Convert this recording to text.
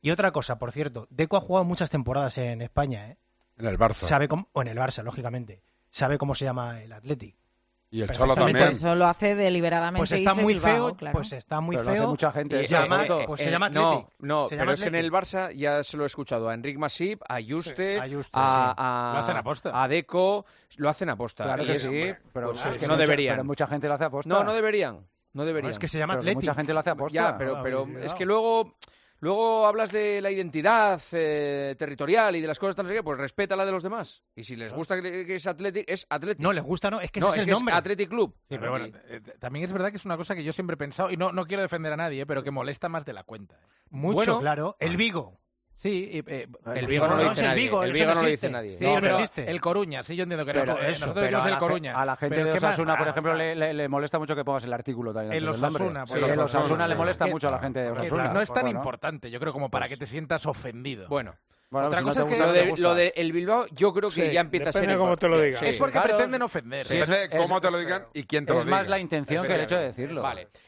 Y otra cosa, por cierto, Deco ha jugado muchas temporadas en España, ¿eh? En el Barça. O en el Barça, lógicamente. Sabe cómo se llama el Athletic. Y el Cholo también. Por eso lo hace deliberadamente. Pues está muy Bilbao, feo, claro. pues está muy Pero lo hace feo. mucha gente. Se llama Athletic. No, Se pero llama es que en el Athletic. Barça ya se lo he escuchado a Enric Masip, a Juste, a Juste, a Lo hacen aposta. a Deco, lo hacen aposta. Claro Y que es- sí, pero pues es que no deberían. Pero mucha gente lo hace aposta. No deberían. No deberían. No, es que se llama Pero que Athletic. mucha gente lo hace aposta. Ya, pero Cuidado. es que luego hablas de la identidad territorial y de las cosas tan no sé qué, pues respeta la de los demás. Y si les gusta que es Athletic, es Athletic. No, les gusta, no, es que No, ese es el que nombre. es Athletic Club. Sí, pero bueno, también es verdad que es una cosa que yo siempre he pensado, y no quiero defender a nadie, pero que molesta más de la cuenta. Mucho, Bueno. El Vigo. Sí, El Vigo no lo no, dice es el nadie. Vigo, El eso Vigo no no lo existe. dice nadie. sí, No, pero existe. el Coruña, sí, yo entiendo que Pero no. eso, Nosotros pero decimos el a Coruña. la gente Pero de ¿qué más? Osasuna, por ejemplo, le molesta mucho que pongas el artículo también. El antes del nombre. Osasuna, Sí, pues, el el Osasuna Osasuna, le molesta que- mucho a la gente de que Osasuna. no es tan Bueno. importante, yo creo, como para que te sientas ofendido. Bueno, Bueno, Otra si cosa no es te que gusta, lo no te de gusta. lo de el Bilbao yo creo que Sí, ya empieza a ser... depende cómo te lo digan. Sí. es porque claro. pretenden ofender. Sí, Depende de cómo te lo digan y quién te lo Es diga. más la intención que el hecho de decirlo. Vale.